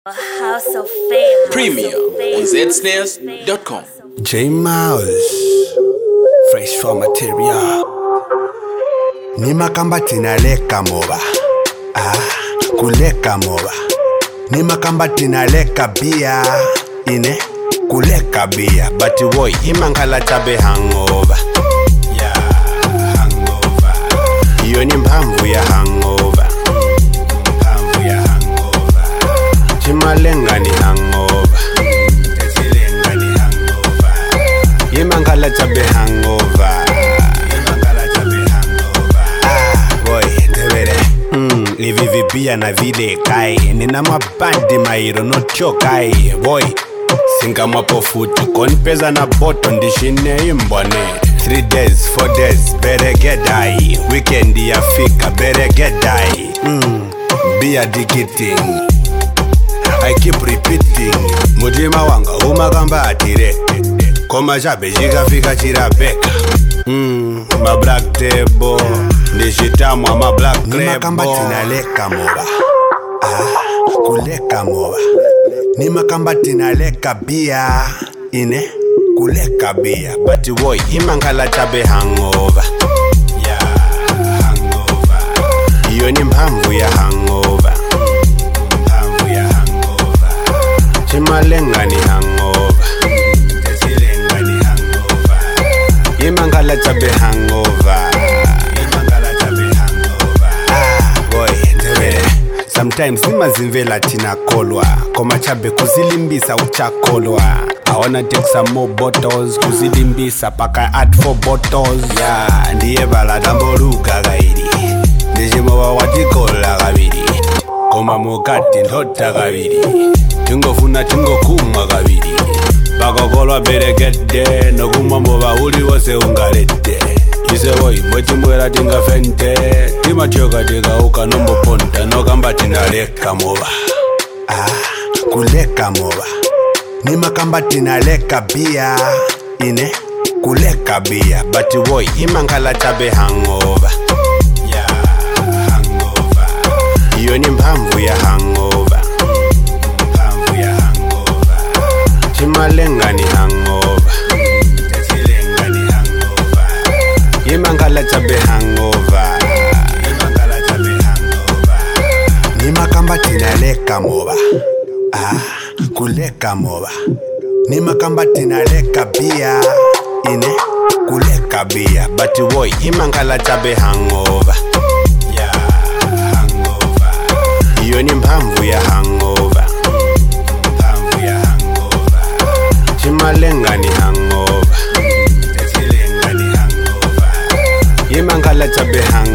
A house of fame. Premium on zsnares.com. J Mouse, fresh for material. Nima kamba tinaleka moba, kuleka moba. Nima kamba tinaleka bia, ine kuleka bia. But boy, imangala tabe hangover. Yeah, hangover. Iyo ni mpamvu ya hangover. Mpamvu ya hangover. Chimalenga ni hangover. Techilenga ni hangover. Imangala tabe hangover. Imangala tabe hangover. Boy, ndebere. Ivivi pia na vile kai. Nina mabandi mairo no chokai. Boy, singa mapofutu konpeza na boto ndishine imbone. 3 days, 4 days, better get die. Weekend ya fika, better get die. Be addicting. I keep repeating. Mujima wanga umagamba atire. Koma jabe jiga fika chirabeka. Ma black table. Nishitamwa ma black crebo. Nima kamba tinaleka moba. Kuleka moba. Nima kamba tinaleka bia. Ine kuleka bia. But boy, imangala tabe hangover. Yeah, hangover. Iyo ni mpamvu ya hangover. Mpamvu ya hangover. Chimalenga ni hangover. Techilenga ni hangover. Imangala tabe hangover. Imangala tabe hangover. Boy, ndebere. Sometimes nimazimvela tina kolwa. Koma chabe kuzilimbisa uchakolwa. I wanna take some more bottles. Kuzilimbisa paka add 4 bottles. Yeah, ndiye bala damboruka gairi. Ndishimowa watikola gabiri. Koma mukati ndota gabiri. Tingofuna tingokuma gabiri. Bakokolwa beregede. Nokuma moba uli wose ungalete. Ise boy, mwechimwela tinga fente. Tima choka tiga uka nombo ponta. Nokamba tinaleka moba. Kuleka moba. Nima kamba tinaleka bia. Ine kuleka bia. But boy, imangala tabe hangover. Yeah, hangover. Iyo ni mpamvu ya hangover. Mpamvu ya hangover. Chimalenga ni hangover. Techilenga ni hangover. Imangala tabe hangover. Imangala tabe hangover. Nima kamba tinaleka moba. Kuleka moba. Nima kamba tinaleka bia. Ine kuleka bia. But boy, imangala tabe hangover. Yeah, hangover. Iyo ni mpamvu ya hangover. Mpamvu ya hangover. Chimalenga ni hangover. Techilenga ni hangover. Imangala tabe hangover.